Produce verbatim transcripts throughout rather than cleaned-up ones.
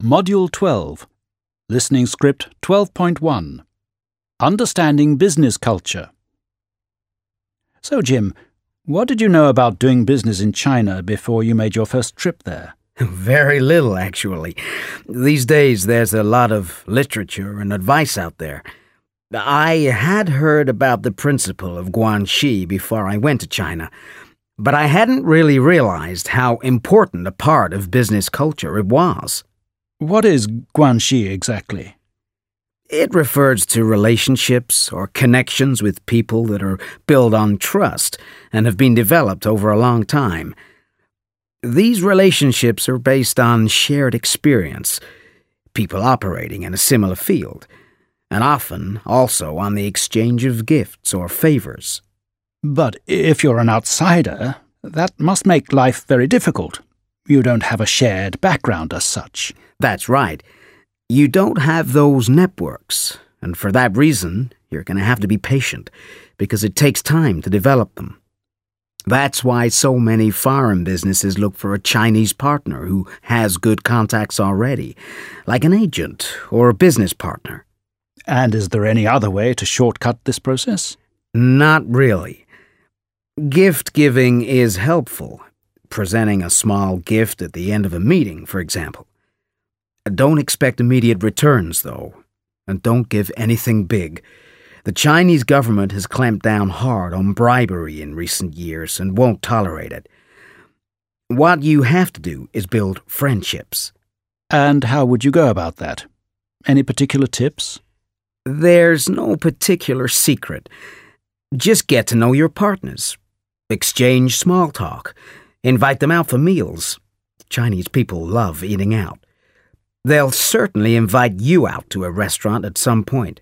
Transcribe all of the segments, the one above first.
Module twelve, Listening Script twelve point one, Understanding Business Culture. So, Jim, what did you know about doing business in China before you made your first trip there? Very little, actually. These days, there's a lot of literature and advice out there. I had heard about the principle of Guanxi before I went to China, but I hadn't really realized how important a part of business culture it was. What is Guanxi exactly? It refers to relationships or connections with people that are built on trust and have been developed over a long time. These relationships are based on shared experience, people operating in a similar field, and often also on the exchange of gifts or favors. But if you're an outsider, that must make life very difficult. You don't have a shared background as such. That's right. You don't have those networks, and for that reason, you're going to have to be patient, because it takes time to develop them. That's why so many foreign businesses look for a Chinese partner who has good contacts already, like an agent or a business partner. And is there any other way to shortcut this process? Not really. Gift giving is helpful. Presenting a small gift at the end of a meeting, for example. Don't expect immediate returns, though, and don't give anything big. The Chinese government has clamped down hard on bribery in recent years and won't tolerate it. What you have to do is build friendships. And how would you go about that? Any particular tips? There's no particular secret. Just get to know your partners. Exchange small talk. Invite them out for meals. Chinese people love eating out. They'll certainly invite you out to a restaurant at some point.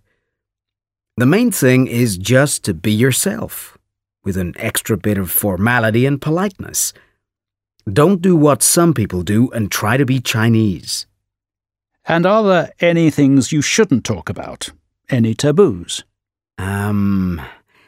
The main thing is just to be yourself, with an extra bit of formality and politeness. Don't do what some people do and try to be Chinese. And are there any things you shouldn't talk about? Any taboos? Um...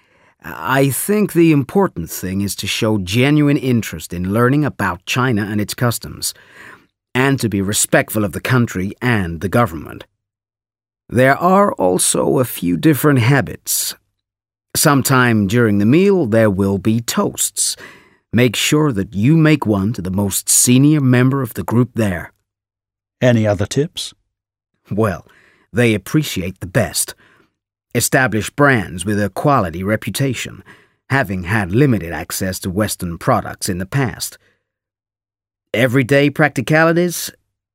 I think the important thing is to show genuine interest in learning about China and its customs, and to be respectful of the country and the government. There are also a few different habits. Sometime during the meal, there will be toasts. Make sure that you make one to the most senior member of the group there. Any other tips? Well, they appreciate the best. Establish brands with a quality reputation, having had limited access to Western products in the past. Everyday practicalities?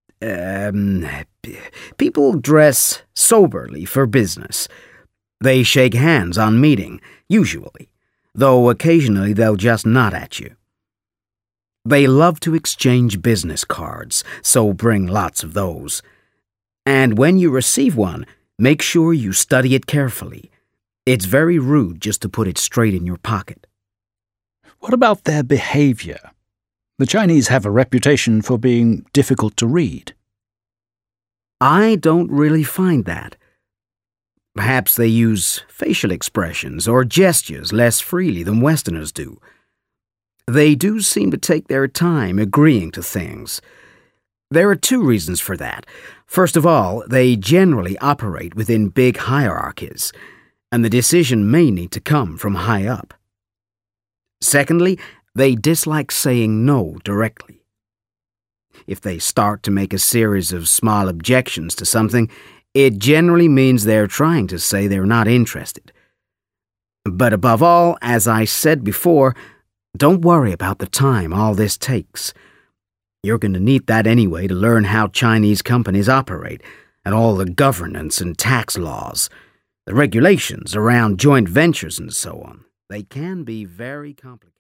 Um, people dress soberly for business. They shake hands on meeting, usually, though occasionally they'll just nod at you. They love to exchange business cards, so bring lots of those. And when you receive one, make sure you study it carefully. It's very rude just to put it straight in your pocket. What about their behavior? The Chinese have a reputation for being difficult to read. I don't really find that. Perhaps they use facial expressions or gestures less freely than Westerners do. They do seem to take their time agreeing to things. There are two reasons for that. First of all, they generally operate within big hierarchies, and the decision may need to come from high up. Secondly, they dislike saying no directly. If they start to make a series of small objections to something, it generally means they're trying to say they're not interested. But above all, as I said before, don't worry about the time all this takes. You're going to need that anyway to learn how Chinese companies operate, and all the governance and tax laws, the regulations around joint ventures and so on. They can be very complicated.